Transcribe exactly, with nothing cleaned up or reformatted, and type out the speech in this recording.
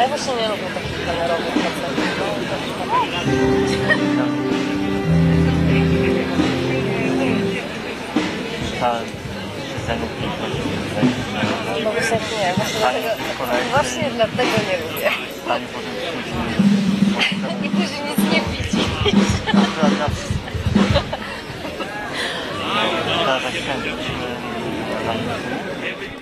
ja właśnie nie lubię takich kolorowych koncertów. Czytałem scenów piękności. No właśnie nie, właśnie dlatego, właśnie dlatego nie lubię. Stanie potem I później nic nie widzi. Akurat ja... Teraz jak chciałem,